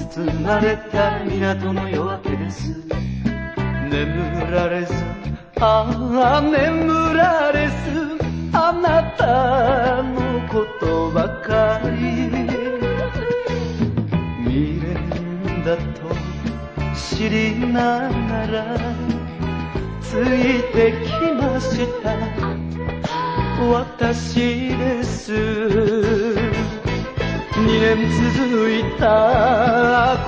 包まれた港の夜明けです。眠られず、眠られず、あなたのことばかり未練だと知りながらついてきました私です。2年続いた